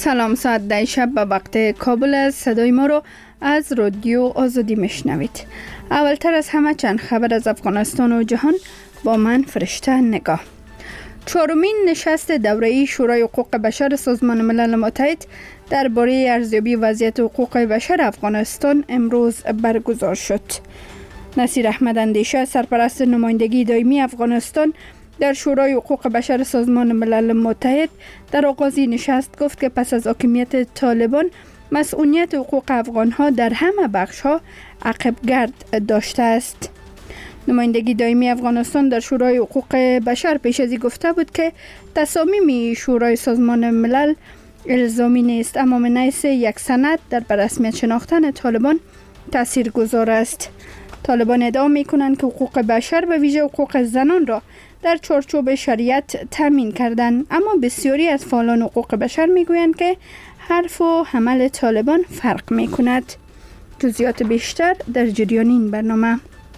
سلام، ساعت 10 شب به وقت کابل است. صدای ما رو از رادیو آزادی میشنوید. اولتر از همه چند خبر از افغانستان و جهان با من فرشته نگاه. چهارمین نشست دوره‌ای شورای حقوق بشر سازمان ملل متحد درباره ارزیابی وضعیت حقوق بشر افغانستان امروز برگزار شد. نصیر احمد اندیشه، سرپرست نمایندگی دائمی افغانستان در شورای حقوق بشر سازمان ملل متحد، در آغاز نشست گفت که پس از حاکمیت طالبان مسئولیت حقوق افغانها در همه بخش‌ها عقب گرد داشته است. نمایندگی دائمی افغانستان در شورای حقوق بشر پیش از این گفته بود که تصامیم شورای سازمان ملل الزامی نیست، اما من حیث یک سند در بررسمیت شناختن طالبان تاثیرگذار است. طالبان ادعا می‌کنند که حقوق بشر به ویژه حقوق زنان را در چارچوب شریعت تامین کردند، اما بسیاری از فعالان حقوق بشر میگویند که حرف و عمل طالبان فرق میکند. جزئیات بیشتر در جریان این برنامه.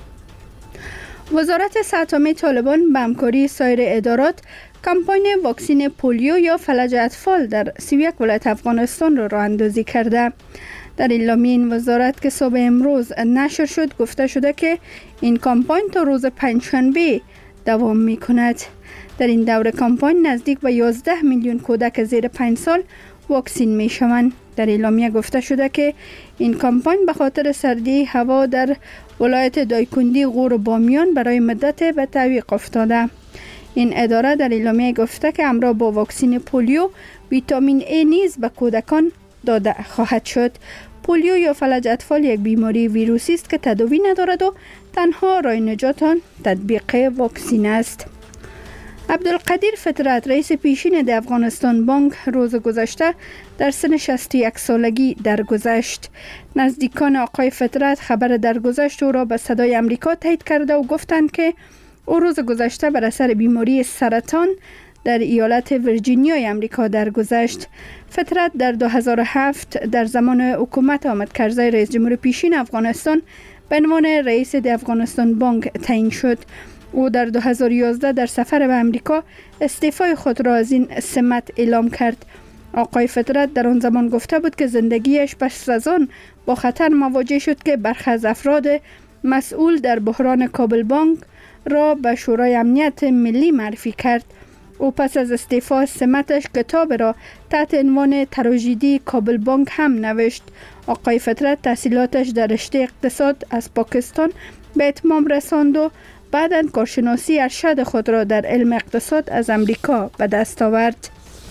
وزارت صحت عامه طالبان به همکاری سایر ادارات کمپاین واکسین پولیو یا فلج اطفال در 31 ولایت افغانستان را راه اندازی کرده. در اعلامیه این وزارت که صبح امروز نشر شد گفته شده که این کمپاین تا روز پنجشنبه دوام می کند. در این دوره کمپاین نزدیک به 11 میلیون کودک زیر 5 سال واکسین می شوند. در اعلامیه گفته شده که این کمپاین به خاطر سردی هوا در ولایت دایکندی، غور و بامیان برای مدت به تعویق افتاده. این اداره در اعلامیه گفته که همراه با واکسین پولیو ویتامین A نیز به کودکان داده خواهد شد. پولیو یا فلج اطفال یک بیماری ویروسی است که تداوی ندارد و تنها راه نجات آن تطبیق واکسین است. عبدالقدیر فطرت، رئیس پیشین د افغانستان بانک، روز گذشته در سن 61 سالگی درگذشت. نزدیکان آقای فطرت خبر درگذشت او را به صدای امریکا تایید کرده و گفتند که او روز گذشته بر اثر بیماری سرطان در ایالت ویرجینیای امریکا درگذشت. فطرت در 2007 در زمان حکومت حامد کرزی رئیس جمهور پیشین افغانستان به عنوان رئیس د افغانستان بانک تعیین شد. او در 2011 در سفر به امریکا استعفای خود را از این سمت اعلام کرد. آقای فطرت در آن زمان گفته بود که زندگیش پس از آن با خطر مواجه شد که برخی از افراد مسئول در بحران کابل بانک را به شورای امنیت ملی معرفی کرد. او پس از استعفا از سمتش کتاب را تحت عنوان تراژدی کابل بانک هم نوشت. آقای فطرت تحصیلاتش در رشته اقتصاد از پاکستان به اتمام رساند و بعداً کارشناسی ارشد خود را در علم اقتصاد از امریکا به دست آورد.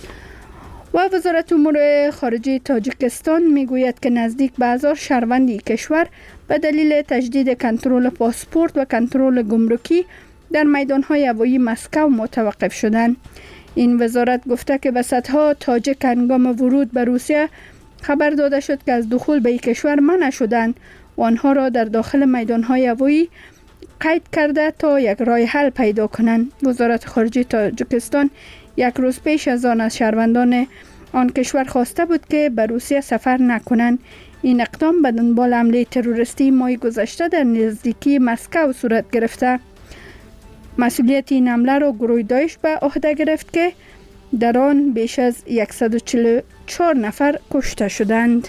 و وزارت امور خارجه تاجیکستان میگوید که نزدیک به 1000 شهروند کشور به دلیل تجدید کنترل پاسپورت و کنترل گمرکی در میدان‌های هوایی مسکو متوقف شدند. این وزارت گفته که به صدها تاجیک هنگام ورود به روسیه خبر داده شد که از دخول به این کشور منع شدند و آنها را در داخل میدان‌های هوایی قید کرده تا یک راه حل پیدا کنند. وزارت خارجه تاجیکستان یک روز پیش از آن از شهروندان آن کشور خواسته بود که به روسیه سفر نکنند. این اقدام به دنبال حمله تروریستی ماه گذشته در نزدیکی مسکو صورت گرفته. مسئولیت این حمله را گروه داعش به عهده گرفت که در آن بیش از 144 نفر کشته شدند.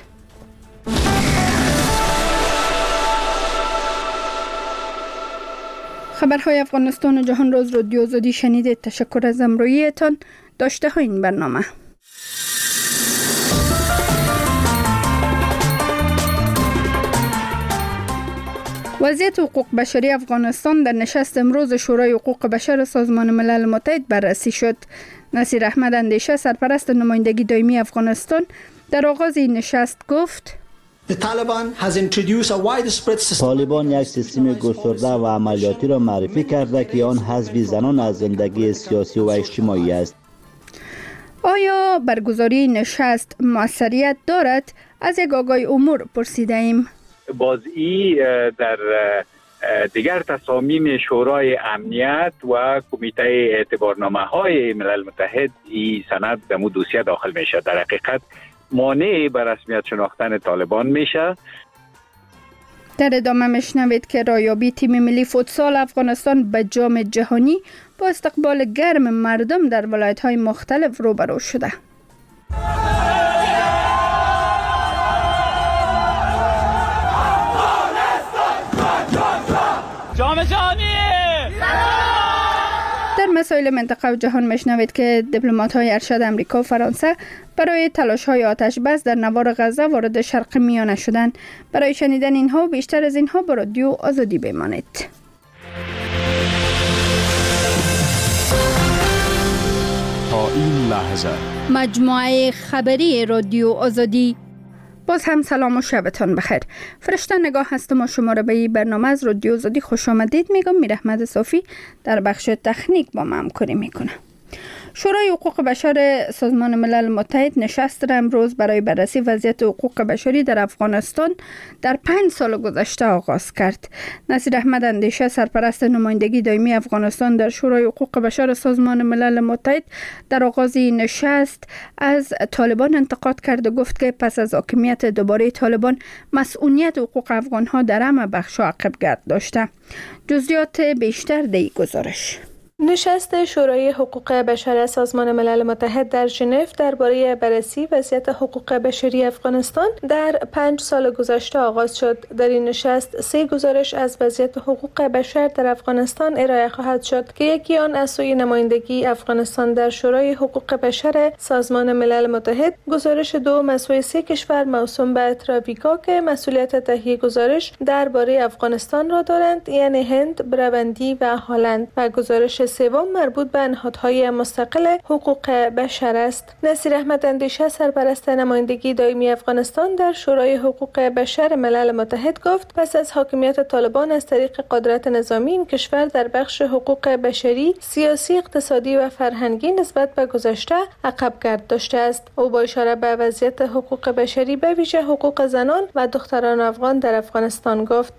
خبرهای افغانستان و جهان روز رادیو آزادی شنیدید. تشکر از همراهیتان. داشته های این برنامه. وضعیت حقوق بشری افغانستان در نشست امروز شورای حقوق بشر سازمان ملل متحد بررسی شد. نصیر احمد اندیشه، سرپرست نمایندگی دائمی افغانستان، در آغاز این نشست گفت: طالبان یک سیستم گسترده و عملیاتی را معرفی کرده که آن حذف زنان از زندگی سیاسی و اجتماعی است. آیا برگزاری نشست موثریت دارد؟ از یک آگاه امور پرسیده ایم. بازی در دیگر تصامیم شورای امنیت و کمیته اعتبارنامه های ملل متحد این سند به دوسیه داخل میشه. در حقیقت مانع به رسمیت شناختن طالبان میشه. در ادامه میشنوید که رایابی تیم ملی فوتسال افغانستان به جام جهانی با استقبال گرم مردم در ولایت‌های مختلف روبرو شده. همه جانی. در مسائل منطقه و جهان میشنوید که دیپلمات‌های ارشد امریکا و فرانسه برای تلاش‌های آتش بس در نوار غزه وارد شرق میانه شدند. برای شنیدن اینها و بیشتر از اینها با رادیو آزادی بمانید. تا این لحظه مجموعه خبری رادیو آزادی. باز هم سلام و شبتان بخیر. فرشته نگاه هستم و شما را به این برنامه از رادیو آزادی خوش آمدید میگم. میر احمد صافی در بخش تکنیک با ما همکاری میکنه. شورای حقوق بشر سازمان ملل متحد نشست را امروز برای بررسی وضعیت حقوق بشری در افغانستان در 5 سال گذشته آغاز کرد. نصیر احمد اندیشه سرپرست نمایندگی دائمی افغانستان در شورای حقوق بشر سازمان ملل متحد در آغاز نشست از طالبان انتقاد کرد و گفت که پس از حاکمیت دوباره طالبان مسئولیت حقوق افغانها در همه بخش‌ها عقب‌گرد داشته. جزئیات بیشتر در گزارش. نشست شورای حقوق بشر سازمان ملل متحد در ژنو درباره بررسی وضعیت حقوق بشری افغانستان در 5 سال گذشته آغاز شد. در این نشست 3 گزارش از وضعیت حقوق بشر در افغانستان ارائه خواهد شد که یکی آن از سوی نمایندگی افغانستان در شورای حقوق بشر سازمان ملل متحد، گزارش دوم از سوی 3 کشور موسوم به تراویکا که مسئولیت تهیه گزارش درباره افغانستان را دارند، یعنی هند، براوندی و هلند، و گزارش سوم مربوط به نهادهای مستقل حقوق بشر است. نصیر احمد اندیشه سرپرست نمایندگی دائمی افغانستان در شورای حقوق بشر ملل متحد گفت پس از حاکمیت طالبان از طریق قدرت نظامی این کشور در بخش حقوق بشری، سیاسی، اقتصادی و فرهنگی نسبت به گذشته عقب‌گرد داشته است. او با اشاره به وضعیت حقوق بشری به ویژه حقوق زنان و دختران افغان در افغانستان گفت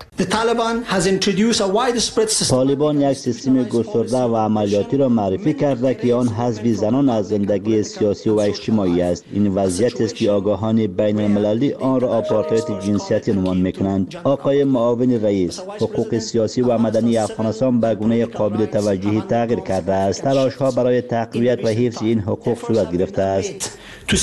طالبان یک سیستم گسترده و عملیاتی را معرفی کرده که آن حذف زنان از زندگی سیاسی و اجتماعی است. این وضعیت است که آگاهان بین المللی آن را آپارتاید جنسیتی عنوان می‌کنند. آقای معاون رئیس، حقوق سیاسی و مدنی افغانستان به گونه قابل توجهی تغییر کرده است. تلاش‌ها برای تقویت و حفظ این حقوق صورت گرفته است.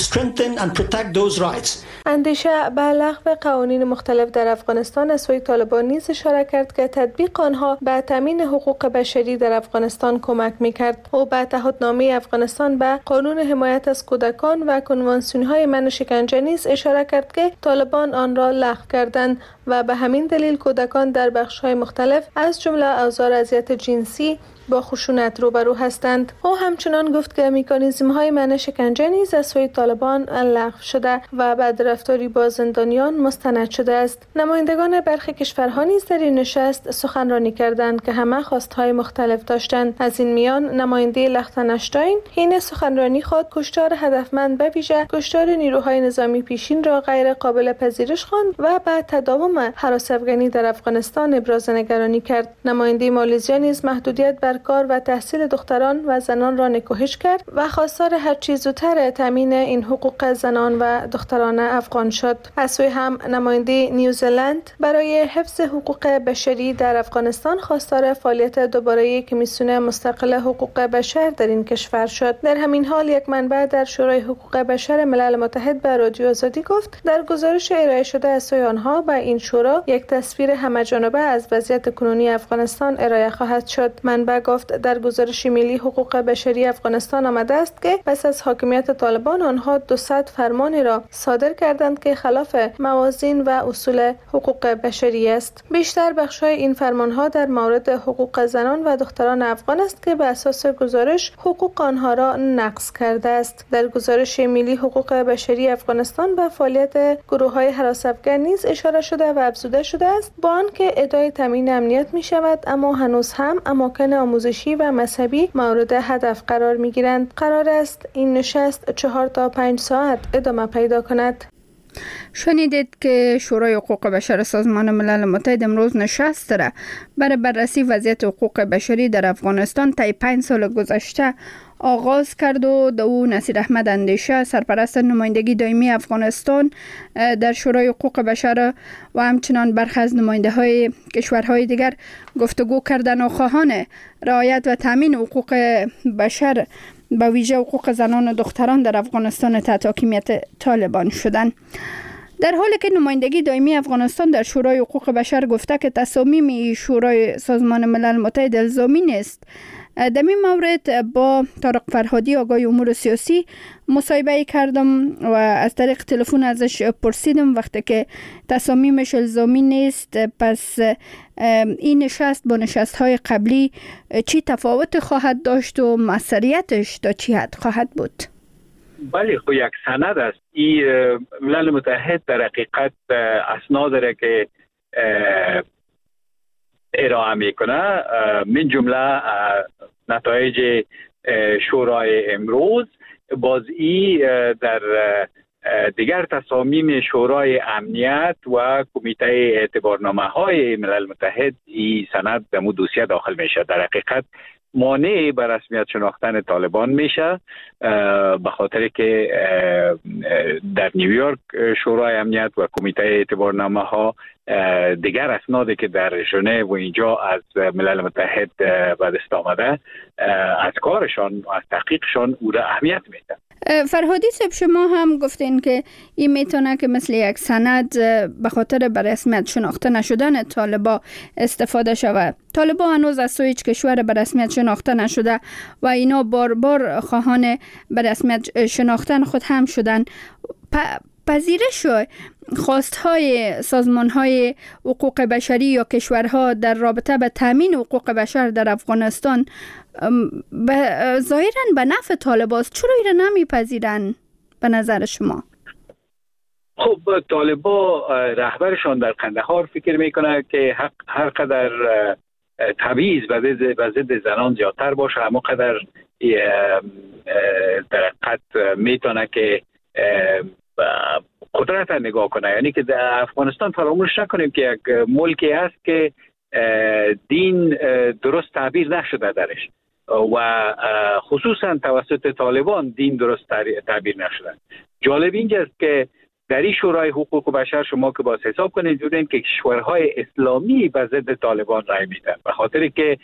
اندیشه به لغو قوانین مختلف در افغانستان از سوی طالبان نیز اشاره کرد که تطبیق آنها به تامین حقوق بشری در افغانستان کمک می‌کرد. او به تعهدنامه افغانستان به قانون حمایت از کودکان و کنوانسیون‌های منع شکنجه نیز اشاره کرد که طالبان آن را لغو کردند و به همین دلیل کودکان در بخش‌های مختلف از جمله آزار و اذیت جنسی با خشونت روبرو هستند. او همچنان گفت که مکانیزم‌های منع شکنجه نیز از سوی طالبان لغو شده و بدرفتاری با زندانیان مستند شده است. نمایندگان برخی کشورها نیز در این نشست سخنرانی کردند که همه خواست‌های مختلف داشتند. از این میان نماینده لختنشتاین حین سخنرانی خود کشتار هدفمند به ویژه کشتار نیروهای نظامی پیشین را غیر قابل پذیرش خواند و به تداوم هراس افغانی در افغانستان ابراز نگرانی کرد. نماینده مالزیا نیز محدودیت بر کار و تحصیل دختران و زنان را نکوهش کرد و خواستار هر چیز زودتر تامین این حقوق زنان و دختران افغان شد. از سوی هم نماینده نیوزلند برای حفظ حقوق بشری در افغانستان خواستار فعالیت دوباره کمیسیون مستقل حقوق بشر در این کشور شد. در همین حال یک منبع در شورای حقوق بشر ملل متحد به رادیو آزادی گفت در گزارش ارائه شده از سوی آنها به این شورا یک تصویر همه‌جانبه از وضعیت کنونی افغانستان ارائه خواهد شد. منبع گفت در گزارش ملی حقوق بشری افغانستان آمده است که پس از حاکمیت طالبان آنها 200 فرمانی را صادر کردند که خلاف موازین و اصول حقوق بشری است. بیشتر بخش‌های این فرمانها در مورد حقوق زنان و دختران افغان است که به اساس گزارش حقوق آنها را نقض کرده است. در گزارش ملی حقوق بشری افغانستان به فعالیت گروه‌های هراس افغان نیز اشاره شده و افزوده شده است با آنکه ادعای تامین امنیت می شود اما هنوز هم اماکن آموزشی و مذهبی مورد هدف قرار می گیرند. قرار است این نشست 4 تا 5 ساعت ادامه پیدا کند. شنیدید که شورای حقوق بشر سازمان ملل متحد امروز نشست را برای بررسی وضعیت حقوق بشری در افغانستان طی 5 سال گذشته آغاز کرد و دو نصیر احمد اندیشه سرپرست نمایندگی دائمی افغانستان در شورای حقوق بشر و همچنان برخی از نماینده‌های کشورهای دیگر گفتگو کردند و خواهان رعایت و تامین حقوق بشر به ویژه حقوق زنان و دختران در افغانستان تحت حاکمیت طالبان شدند. در حالی که نمایندگی دائمی افغانستان در شورای حقوق بشر گفته که تصامیم شورای سازمان ملل متحد الزامی نیست، در این مورد با طارق فرهادی آقای امور سیاسی مصاحبه کردم و از طریق تلفن ازش پرسیدم وقتی که تصامیمش الزامی نیست پس این نشست با نشست‌های قبلی چی تفاوت خواهد داشت و موثریتش تا چی حد خواهد بود؟ بله، خب یک سند است. این ملل متحد در حقیقت اسناد داره که ارائه میکنه، من جمله نتایج شورای امروز. باز ای در دیگر تصامیم شورای امنیت و کمیته اعتبارنامه های ملل متحد این سند در دوسیه داخل میشه. در حقیقت مانع به رسمیت شناختن طالبان میشه، به خاطر که در نیویورک شورای امنیت و کمیته اعتبارنامه ها دیگر اسنادی که در ژنو و اینجا از ملل متحد به دست آمده از کارشان و از تحقیقشان او را اهمیت میده. فرهادی صاحب، شما هم گفتین که این میتونه که مثل یک سند به خاطر به رسمیت شناخته نشدن طالبان استفاده شود. طالبان هنوز از سوی هیچ کشور به رسمیت شناخته نشده و اینا بار بار خواهان به رسمیت شناختن خود هم شدن. پذیرش خواستهای سازمانهای حقوق بشری یا کشورها در رابطه به تامین حقوق بشر در افغانستان ظاهراً به نفع طالبان است، چرا این را نمیپذیرن به نظر شما؟ خب طالبان رهبرشان در قندهار فکر میکنه که هر قدر تبعیض و ضد زنان زیادتر باشه، اما قدر در حقیقت میتونه که قدرت نگاه کنه. یعنی که در افغانستان فراموش نکنیم که یک ملکی است که دین درست تعبیر نشده درش و خصوصا توسط طالبان دین درست تعبیر نشده. جالب اینجاست که در این شورای حقوق بشر شما که باز حساب کنید ببینید که کشورهای اسلامی به ضد طالبان رای میدن، به خاطر که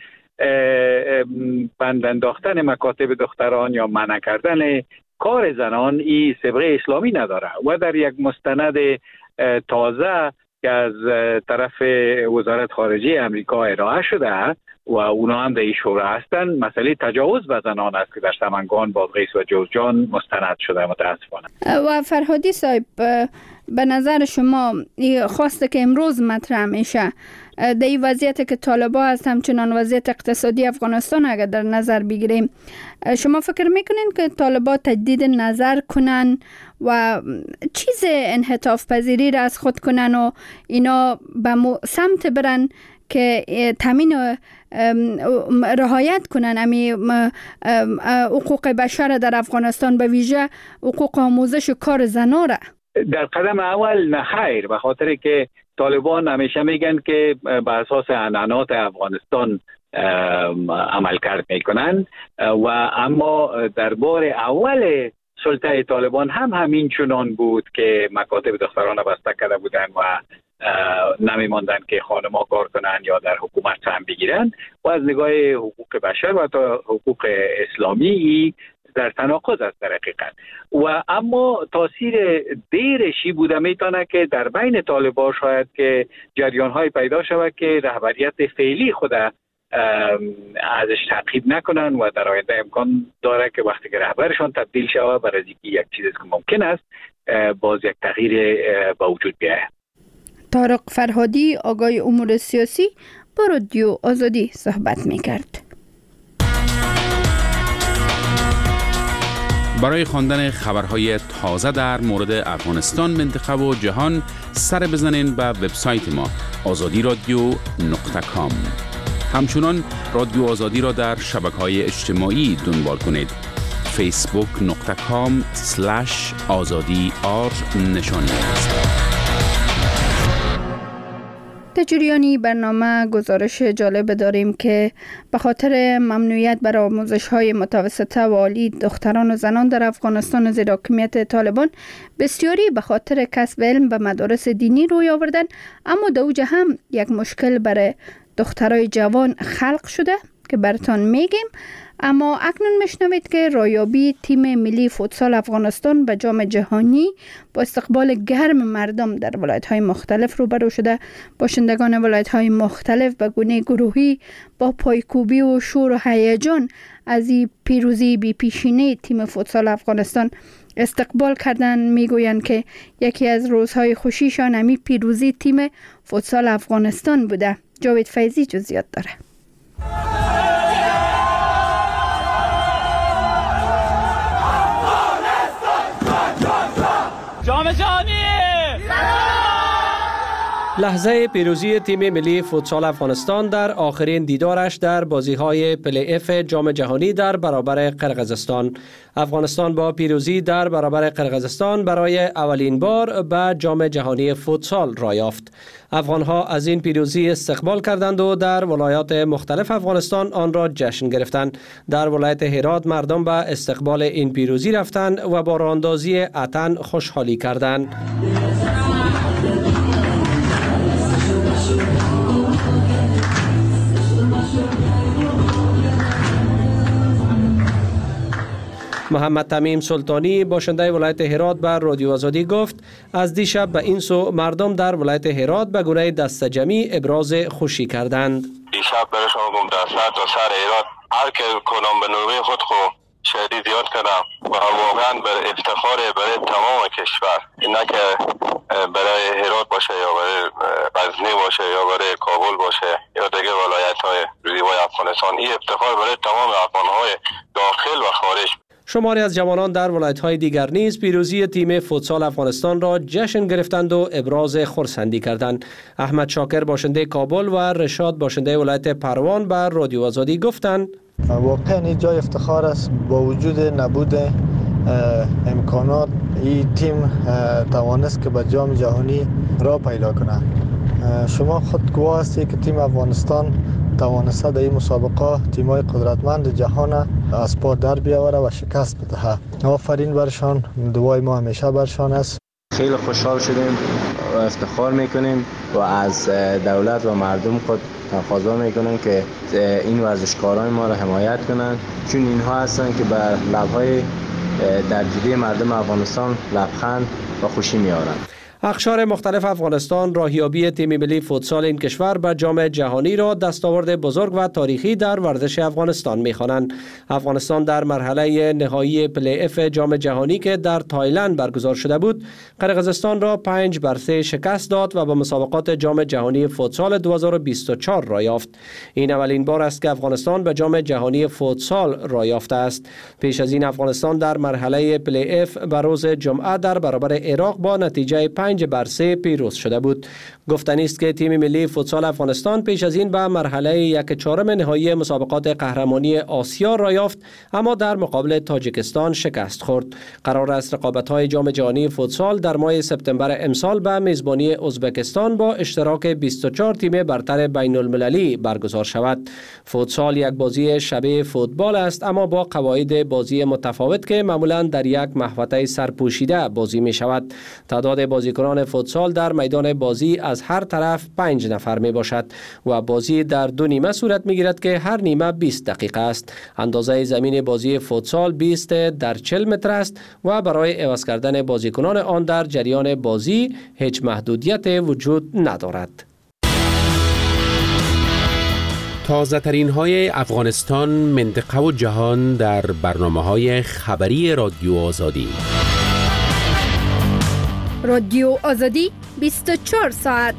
بند انداختن مکاتب دختران یا منع کردن کار زنان این صبغه اسلامی نداره. و در یک مستند تازه که از طرف وزارت خارجه امریکا ارائه شده و اونا هم در این شورا هستن، مسئله تجاوز به زنان است که در سمنگان، بادغیس و جوزجان مستند شده متاسفانه. و فرهادی صاحب، به نظر شما خواسته که امروز مطرح میشه در این وضعیت که طالبان هست، همچنان وضعیت اقتصادی افغانستان اگر در نظر بگیریم، شما فکر میکنین که طالبان تجدید نظر کنن و چیز انحطاف پذیری را از خود کنن و اینا به سمت برن که تامین رعایت کنن حقوق بشر در افغانستان، به ویژه حقوق آموزش و کار زنان را؟ در قدم اول نه خیر، به خاطر که طالبان همیشه میگن که به اساس عنعنات افغانستان عمل کرد میکنن و اما در بار اول سلطه طالبان هم همین چنان بود که مکاتب دختران بسته کرده بودن و نمیماندن که خانم‌ها کار کنن یا در حکومت سهم بگیرن و از نگاه حقوق بشر و تا حقوق اسلامی در تناقض است در حقیقت. و اما تاثیر دیرشی بوده میتونه که در بین طالبان شاید که جریان‌های پیدا شود که رهبریت فعلی خود ازش تعقیب نکنن و در آینده امکان داره که وقتی که رهبرشان تبدیل شود برای یک چیزی که ممکن است باز یک تغییر به وجود بیاید. طارق فرهادی آقای امور سیاسی با رادیو آزادی صحبت میکرد. برای خواندن خبرهای تازه در مورد افغانستان، منطقه و جهان سر بزنین به وبسایت ما azadiradio.com. همچنان رادیو آزادی را در شبکه‌های اجتماعی دنبال کنید. facebook.com/azadi_r نشان است. در جریانی برنامه گزارش جالب داریم که به خاطر ممنوعیت بر آموزش‌های متوسطه و عالی دختران و زنان در افغانستان زیر حکومت طالبان، بسیاری به خاطر کسب علم به مدارس دینی روی آوردن، اما در اوج هم یک مشکل برای دخترای جوان خلق شده که براتان میگیم. اما اکنون میشنوید که رایابی تیم ملی فوتسال افغانستان به جام جهانی با استقبال گرم مردم در ولایت‌های مختلف روبرو شده. باشندگان ولایت‌های مختلف به گونه گروهی با پایکوبی و شور و هیجان از این پیروزی بی پیشینه تیم فوتسال افغانستان استقبال کردن. میگویند که یکی از روزهای خوشیشان همی پیروزی تیم فوتسال افغانستان بوده. جاوید فیضی جزئیات داره. جام جهانی لحظه پیروزی تیم ملی فوتسال افغانستان در آخرین دیدارش در بازی‌های پلی اف جام جهانی در برابر قرقیزستان. افغانستان با پیروزی در برابر قرقیزستان برای اولین بار به جام جهانی فوتسال را یافت. افغان‌ها از این پیروزی استقبال کردند و در ولایات مختلف افغانستان آن را جشن گرفتند. در ولایت هرات مردم به استقبال این پیروزی رفتند و با راه‌اندازی عطن خوشحالی کردند. محمد تمیم سلطانی باشنده ولایت هرات به رادیو آزادی گفت از دیشب به این سو مردم در ولایت هرات به گونه دست جمعی ابراز خوشی کردند. دیشب برای شما گم در سر تا سر هرات هر که کنم به نوبه خود خو شهری زیاد کردم و واقعا بر افتخار برای تمام کشور، اینا که برای هرات باشه یا برای غزنی باشه یا برای کابل باشه یا دیگه ولایت های زیبای افغانستان، این افتخار برای تمام افغان‌های داخل و خارج. شماری از جوانان در ولایت‌های دیگر نیز پیروزی تیم فوتسال افغانستان را جشن گرفتند و ابراز خرسندی کردند. احمد شاکر باشنده کابل و رشاد باشنده ولایت پروان به رادیو آزادی گفتند واقعا این جای افتخار است. با وجود نبود امکانات این تیم توانست که به جام جهانی را پیدا کنه. شما خود گواه هستید که تیم افغانستان توانسته در این مسابقه تیم‌های قدرتمند جهان از پا در بیاوره و شکست بدهد. آفرین برشان، دعای ما همیشه برشان است. خیلی خوشحال شدیم و افتخار میکنیم و از دولت و مردم خود تقاضا میکنیم که این ورزشکاران ما را حمایت کنند، چون اینها هستند که بر لب‌های درگیری مردم افغانستان لبخند و خوشی میارند. اقشار مختلف افغانستان راهیابی تیم ملی فوتسال این کشور به جام جهانی را دستاورد بزرگ و تاریخی در ورزش افغانستان می‌خوانند. افغانستان در مرحله نهایی پلی اف جام جهانی که در تایلند برگزار شده بود، قرقیزستان را 5-3 شکست داد و به مسابقات جام جهانی فوتسال 2024 را یافت. این اولین بار است که افغانستان به جام جهانی فوتسال را یافته است. پیش از این افغانستان در مرحله پلی اف به روز جمعه در برابر عراق با نتیجه 5-3 پیروز شده بود. گفتنی است که تیم ملی فوتسال افغانستان پیش از این به مرحله 1/4 نهایی مسابقات قهرمانی آسیا را یافت، اما در مقابل تاجیکستان شکست خورد. قرار است رقابت‌های جام جهانی فوتسال در ماه سپتامبر امسال به میزبانی ازبکستان با اشتراک 24 تیم برتر بین المللی برگزار شود. فوتسال یک بازی شبیه فوتبال است، اما با قواعد بازی متفاوت که معمولاً در یک محوطه سرپوشیده بازی می شود. تعداد بازیکنان فوتسال در میدان بازی از هر طرف 5 نفر می باشد و بازی در 2 نیمه صورت می گیرد که هر نیمه 20 دقیقه است. اندازه زمین بازی فوتسال 20 در 40 متر است و برای عوض کردن بازیکنان آن در جریان بازی هیچ محدودیت وجود ندارد. تازه ترین های افغانستان، منطقه و جهان در برنامه‌های خبری رادیو آزادی. رادیو آزادی 24 ساعت.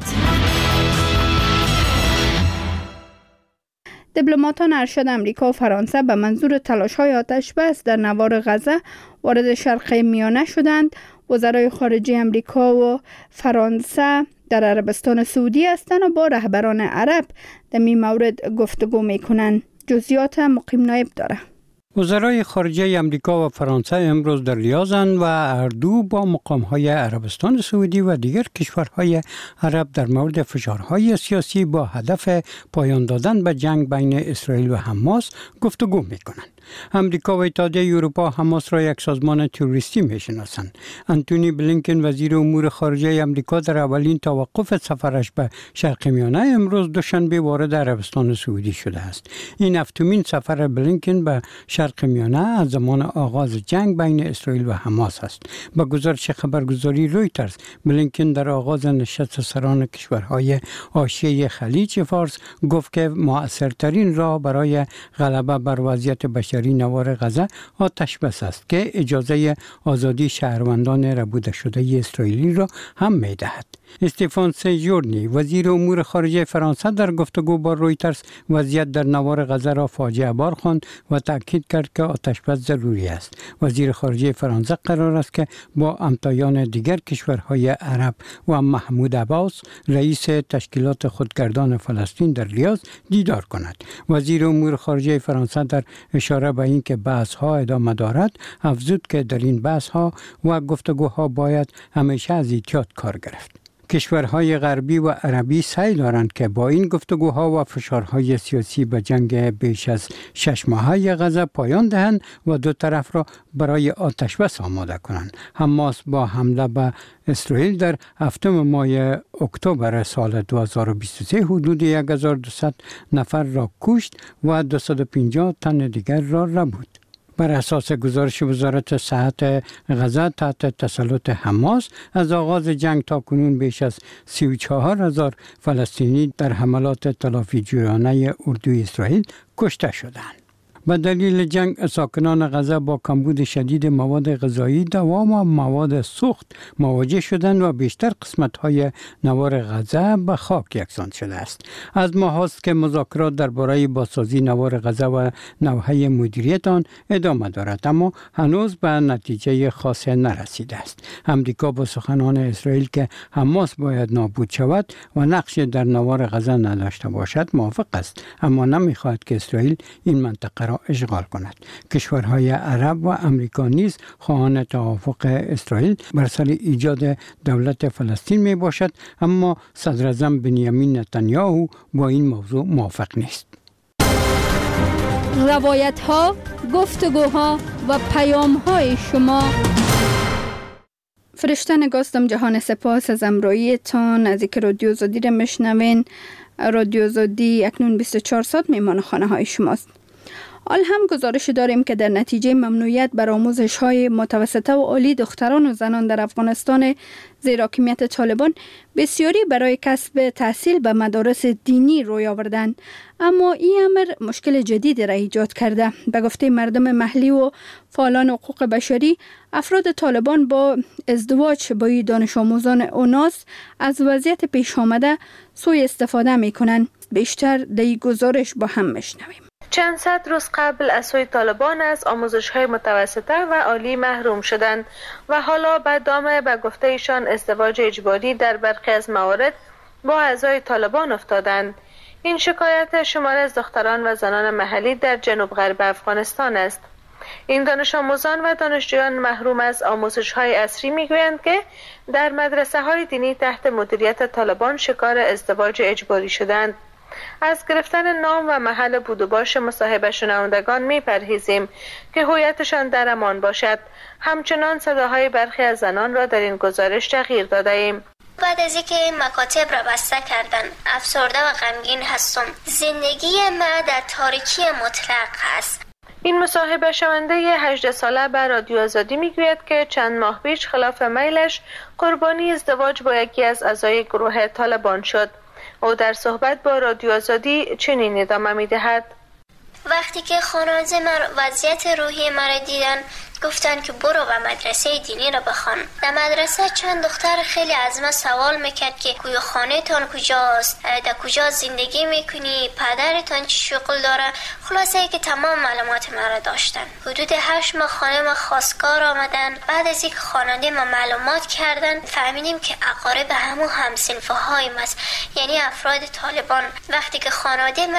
دیپلماتان ارشد امریکا و فرانسه به منظور تلاش‌های آتش بس در نوار غزه وارد شرق میانه شدند. وزرای خارجه امریکا و فرانسه در عربستان سعودی هستند و با رهبران عرب در این مورد گفتگو میکنند. جزئیات مقیم نایب داره. وزرای خارجه امریکا و فرانسه امروز در لیازند و هر دو با مقام‌های عربستان سعودی و دیگر کشورهای عرب در مورد فشارهای سیاسی با هدف پایان دادن به جنگ بین اسرائیل و حماس گفتگو می‌کنند. امریکا و اتحادیه اروپا حماس را یک سازمان تروریستی می‌شناسند. آنتونی بلینکن وزیر امور خارجه امریکا در اولین توقف سفرش به شرق میانه امروز دوشنبه وارد عربستان سعودی شده است. این هفتمین سفر بلینکن به شرق میانه از زمان آغاز جنگ بین اسرائیل و حماس است. با گزارش خبرگزاری رویترز، بلینکن در آغاز نشست سران کشورهای حاشیه خلیج فارس گفت که مؤثرترین راه برای غلبه بر وضعیت بشری نوار غزه آتش بس است که اجازه آزادی شهروندان ربوده شده اسرائیلی را هم می‌دهد. استفان سیجورنی وزیر امور خارجه فرانسه در گفتگو با رویترز وضعیت در نوار غزه را فاجعه بار خواند و تاکید کرد که آتش‌بس ضروری است. وزیر خارجه فرانسه قرار است که با همتایان دیگر کشورهای عرب و محمود عباس رئیس تشکیلات خودگردان فلسطین در ریاض دیدار کند. وزیر امور خارجه فرانسه در اشاره به اینکه بحث‌ها ادامه دارد افزود که در این بحث‌ها و گفتگوها باید همیشه از احتیاط کار گرفت. کشورهای غربی و عربی سعی دارند که با این گفتگوها و فشارهای سیاسی به جنگ بیش از 6 ماهه غزه پایان دهند و دو طرف را برای آتش‌بس آماده کنند. حماس با حمله به اسرائیل در هفتم ماه اکتبر سال 2023 حدود 1200 نفر را کشت و 250 تن دیگر را ربود. بر اساس گزارش وزارت صحت غزه تحت تسلط حماس از آغاز جنگ تا کنون بیش از 34,000 فلسطینی در حملات تلافی‌جویانه اردوی اسرائیل کشته شدند. به دلیل جنگ ساکنان غزه با کمبود شدید مواد غذایی، دوا و مواد سوخت مواجه شدند و بیشتر قسمت‌های نوار غزه به خاک یکسان شده است. از ماه است که مذاکرات درباره بازسازی نوار غزه و نوحه مدیریت آن ادامه دارد، اما هنوز به نتیجه خاصی نرسیده است. امریکا با سخنان اسرائیل که حماس باید نابود شود و نقش در نوار غزه نداشته باشد موافق است، اما نمی‌خواهد که اسرائیل این منطقه را اشغال کند. کشورهای عرب و امریکا نیز خواهان توافق اسرائیل بر سر ایجاد دولت فلسطین می باشد، اما صدر اعظم بنیامین نتانیاهو با این موضوع موافق نیست. روایت ها، گفتگوها و پیام های شما. فرشته نگاستم جهان، سپاس از امرویتان. از اینکه رادیو زادی را میشنوین. رادیو زادی اکنون 24 ساعت میمان خانه های شماست. حال هم گزارش داریم که در نتیجه ممنوعیت بر آموزش‌های متوسطه و عالی دختران و زنان در افغانستان زیر حاکمیت طالبان بسیاری برای کسب تحصیل به مدارس دینی روی آوردند، اما این امر مشکل جدیدی را ایجاد کرده. به گفته مردم محلی و فعالان حقوق بشری، افراد طالبان با ازدواج با دانش آموزان اوناس از وضعیت پیش آمده سوء استفاده می‌کنند. بیشتر در این گزارش با هم می‌شنویم. چند صد روز قبل از سوی طالبان از آموزش‌های متوسطه و عالی محروم شدند و حالا به دام به گفته ایشان ازدواج اجباری در برخی از موارد با اعضای طالبان افتادند. این شکایت شمار از دختران و زنان محلی در جنوب غرب افغانستان است. این دانش آموزان و دانشجویان محروم از آموزش‌های عصری می‌گویند که در مدرسه‌های دینی تحت مدیریت طالبان شکار ازدواج اجباری شدند. از گرفتن نام و محل بود و باش مصاحبه شنوندگان می‌پرهیزیم که هویتشان در امان باشد. همچنان صداهای برخی از زنان را در این گزارش تغییر داده ایم. بعد از اینکه مکاتب را بسته کردن، افسرده و غمگین هستم. زندگی ما در تاریکی مطلق است. این مصاحبه شونده 18 ساله به رادیو آزادی میگوید که چند ماه پیش خلاف میلش قربانی ازدواج با یکی از اعضای گروه طالبان شد. او در صحبت با رادیو آزادی چنین ادامه می‌دهد: وقتی که خانواده من وضعیت روحی مرا دیدن، گفتن که برو و مدرسه دینی را بخوان. در مدرسه چند دختر خیلی از من سوال میکرد که کوی خانه تان کجاست، در کجا زندگی میکنی، پدرتان چی شغل داره. خلاصه که تمام معلومات مرا داشتن. حدود 8 ماه خانه ما خواستگار آمدن. بعد از اینکه خانواده ما معلومات کردن، فهمیدیم که اقارب همو همسنفه های ماست، یعنی افراد طالبان. وقتی که خانواده ما به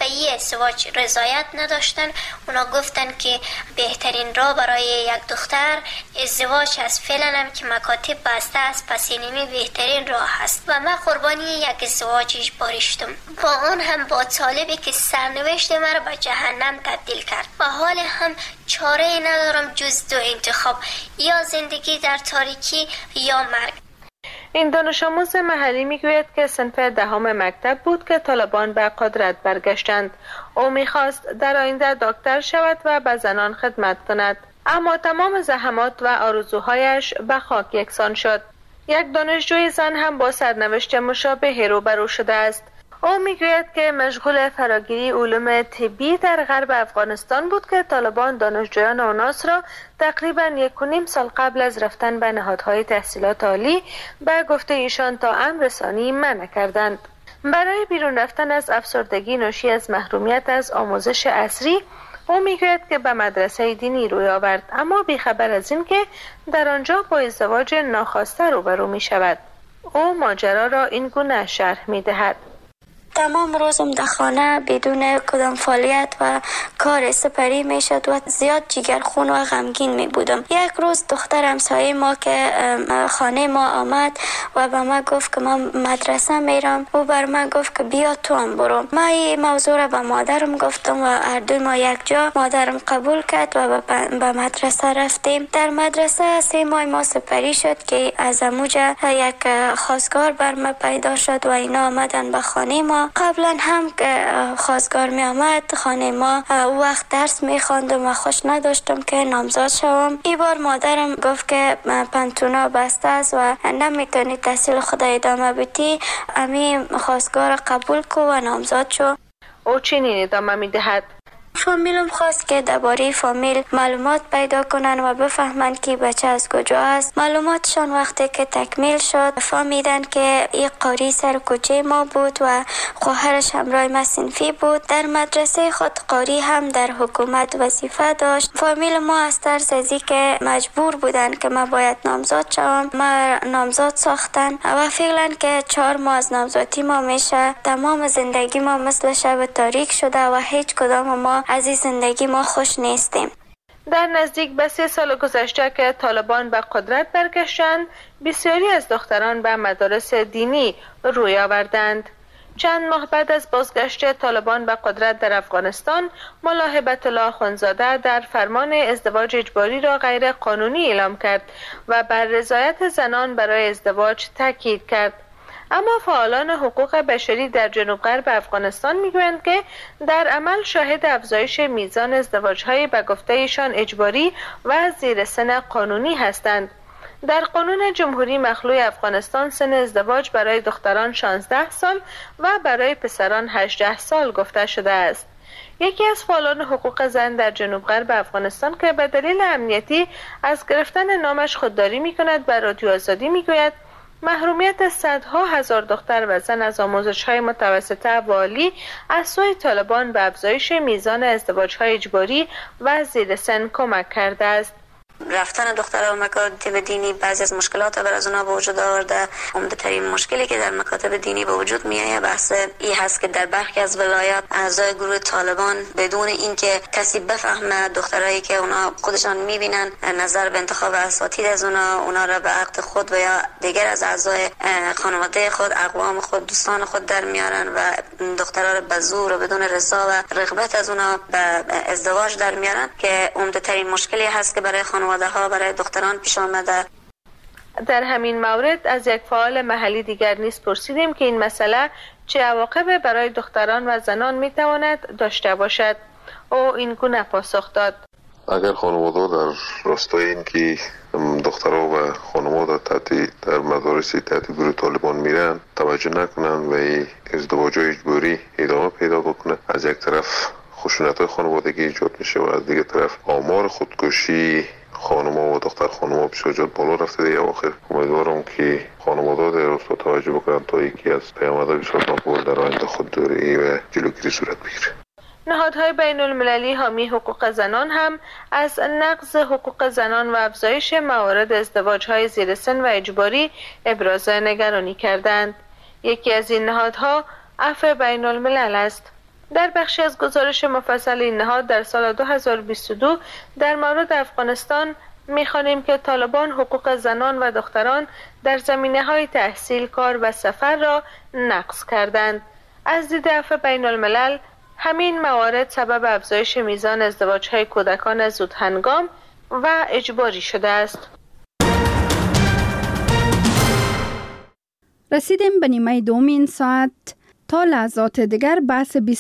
به این ازدواج رضایت نداشتن. اونا گفتن که بهترین راه برای یک دختر ازدواج است. فعلا هم که مکاتب بسته است، پس اینمی بهترین راه است و من قربانی یک ازدواج اجباری شدم و آن هم با طالبی که سرنوشت مرا به جهنم تبدیل کرد و حال هم چاره ندارم جز دو انتخاب، یا زندگی در تاریکی یا مرگ. این دانش آموز محلی میگوید که صنف دهم مکتب بود که طالبان به قدرت برگشتند. او میخواست در آینده دکتر شود و به زنان خدمت کند، اما تمام زحمات و آرزوهایش به خاک یکسان شد. یک دانشجوی زن هم با سرنوشت مشابه روبرو شده است. او میگوید که مشغول فراگیری علوم طبی در غرب افغانستان بود که طالبان دانشجویان اوناس را تقریباً 1.5 سال قبل از رفتن به نهادهای تحصیلات عالی به گفته ایشان تا امر رسانی منع کردند. برای بیرون رفتن از افسردگی ناشی از محرومیت از آموزش عصری، او میگوید که به مدرسه دینی روی آورد، اما بیخبر از این که در آنجا با ازدواج ناخواسته روبرو می شود. او ماجرا را این گونه شرح می دهد. تمام روزم در خانه بدون کدام فعالیت و کار سپری می شد و زیاد جگرخون و غمگین می بودم. یک روز دختر همسایه ما که خانه ما آمد و به ما گفت که من مدرسه میرم. او بر من گفت که بیا تو هم برو. ما این موضوع را به مادرم گفتم و هر دو ما یک جا. مادرم قبول کرد و به مدرسه رفتیم. در مدرسه 3 ماه ما سپری شد که از اموجه یک خواستگار بر ما پیدا شد و اینا آمدن به خانه ما. قبلا هم که خواستگار می آمد خانه ما وقت درس می خواندم و خوش نداشتم که نامزاد شوم. این بار مادرم گفت که پنتونا بسته است و نمیتونی تحصیل خود ادامه بدی، امی خواستگار قبول کو و نامزاد شو. او چنین ادامه می دهد: فامیلم خواست که درباره فامیل معلومات پیدا کنن و بفهمن که بچه از کجا است. معلوماتشان وقتی که تکمیل شد فهمیدن که این قاری سر کوچه ما بود و خواهرش همراه ما صنفی بود. در مدرسه خود قاری هم در حکومت وظیفه داشت. فامیل ما از ترس از که مجبور بودن که ما باید نامزاد شوم، ما نامزاد ساختن و فعلا که 4 ماه از نامزادی ما میشه. تمام زندگی ما مثل شب تاریک شده و هیچ کدام ما از این زندگی ما خوش نیستیم. در نزدیک به 3 سال گذشته که طالبان به قدرت برگشتند، بسیاری از دختران به مدارس دینی روی آوردند. چند ماه بعد از بازگشت طالبان به قدرت در افغانستان، ملا هبت الله اخوندزاده در فرمان ازدواج اجباری را غیر قانونی اعلام کرد و بر رضایت زنان برای ازدواج تاکید کرد. اما فعالان حقوق بشری در جنوب غرب افغانستان میگویند که در عمل شاهد افزایش میزان ازدواج‌های به گفته ایشان اجباری و زیر سن قانونی هستند. در قانون جمهوری مخلوع افغانستان سن ازدواج برای دختران 16 سال و برای پسران 18 سال گفته شده است. یکی از فعالان حقوق زن در جنوب غرب افغانستان که به دلیل امنیتی از گرفتن نامش خودداری می‌کند بر رادیو آزادی میگوید محرومیت صدها هزار دختر و زن از آموزش‌های متوسطه و عالی از سوی طالبان به افزایش میزان ازدواج‌های اجباری و زیر سن کمک کرده است. رفتن دخترها به مکاتب دینی بعضی از مشکلات بر از اونها به وجود آورده. عمده ترین مشکلی که در مکاتب دینی به وجود میآید بحث این هست که در برخی از ولایات اعضای گروه طالبان بدون اینکه کسی بفهمه دخترایی که اونا خودشان میبینن نظر به انتخاب اساتید از اونا را به عقد خود و یا دیگر از اعضای خانواده خود، اقوام خود، دوستان خود در میارن و دخترها را به زور و بدون رضا و رغبت از اونا به ازدواج در میارن که عمده ترین مشکلی هست که برای برای دختران پیش آمده. در همین مورد از یک فعال محلی دیگر نیز پرسیدیم که این مسئله چه عواقبی برای دختران و زنان میتواند داشته باشد. او این گونه پاسخ داد: اگر خانواده در راستای این که دخترها و خانواده در مدارس تحت گروه طالبان میرن توجه نکنن و ازدواج اجباری ادامه پیدا بکنه، از یک طرف خشونت‌های خانوادگی ایجاد میشه و از دیگه طرف آمار خودکشی خانم‌ها و دختر خانم‌ها بسیار زیاد بالا رفته. دیگه آخر امیدوارم که خانواده در راستا توجه بکنن تا یکی از پیامدهای بسیار ناگوار در آینده خودداری و جلوگیری صورت بگیره. نهادهای بین المللی حامی حقوق زنان هم از نقض حقوق زنان و افزایش موارد ازدواج‌های زیر سن و اجباری ابراز نگرانی کردند. یکی از این نهادها عفو بین الملل است. در بخشی از گزارش مفصل این نهاد در سال 2022 در مورد افغانستان می‌خوانیم که طالبان حقوق زنان و دختران در زمینه‌های تحصیل، کار و سفر را نقض کردند. از دید عفو بین الملل همین موارد سبب افزایش میزان ازدواج‌های کودکان زودهنگام و اجباری شده است. رسیدیم به نیمه دوم این ساعت. تا لحظات دیگر بحث